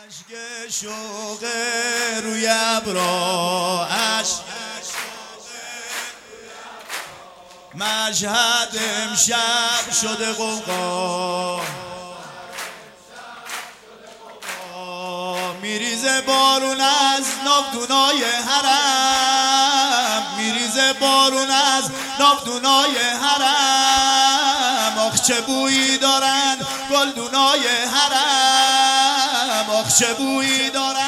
اشک شوق روی ابرا مشهد امشب شده غوغا میریزه بارون از ناودونای حرم میریزه بارون از ناودونای حرم آخ چه بویی دارن گلدونای حرم آخ چه بویی دارن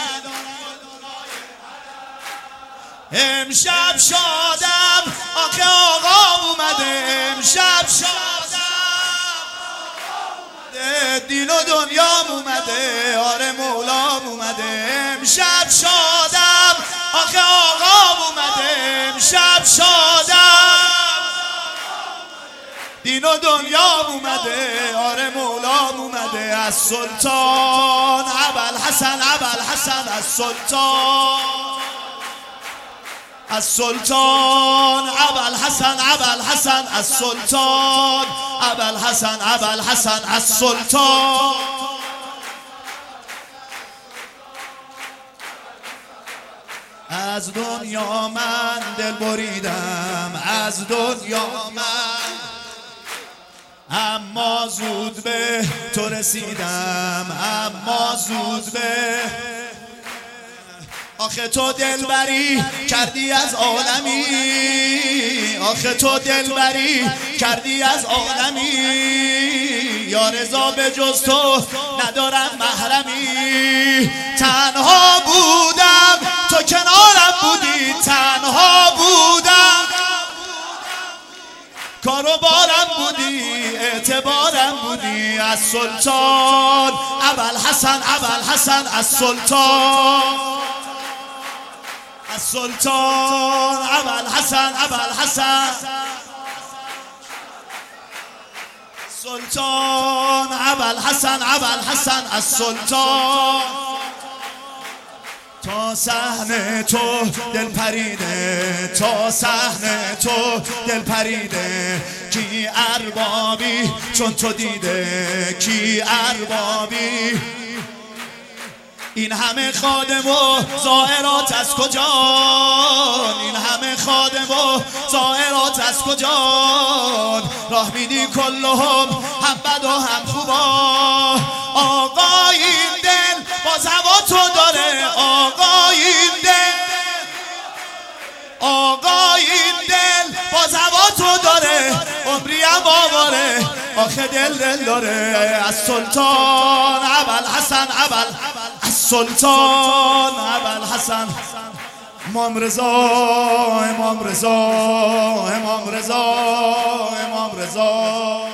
امشب شادم آخه آقا اومده امشب شادم دین و دنیام اومده آره مولام اومده امشب شادم آخه آقا اومده امشب شادم دین و دنیام اومده آره مولام اومده از سلطان ابوالحسن از سلطان از سلطان ابوالحسن از سلطان ابوالحسن از سلطان از دنیا من دل بریدم از دنیا من اما زود به تو رسیدم اما زود به آخه تو دلبری کردی از عالمی آخه تو دلبری کردی از عالمی یا رضا به جز تو ندارم محرمی تنها بودم تو کنارم بودی تنها بودم کارو بارم بودی اعتبارم بودی از سلطان ابوالحسن از سلطان از سلطان ابوالحسن سلطان ابوالحسن از سلطان تا صحن تو دل پریده تا صحن تو دل پریده کی اربابی چون تو دیده کی اربابی این همه خادم و زائرات از کجان این همه خادم و زائرات از کجان راه میدی کلهم هم بد و هم خوبا آقا این دل باز هوا تو داره آقا این دل آقا این دل باز هوا تو داره عمری هم آواره آخه دل داره از سلطان ابوالحسن از سلطان ابوالحسن امام رضا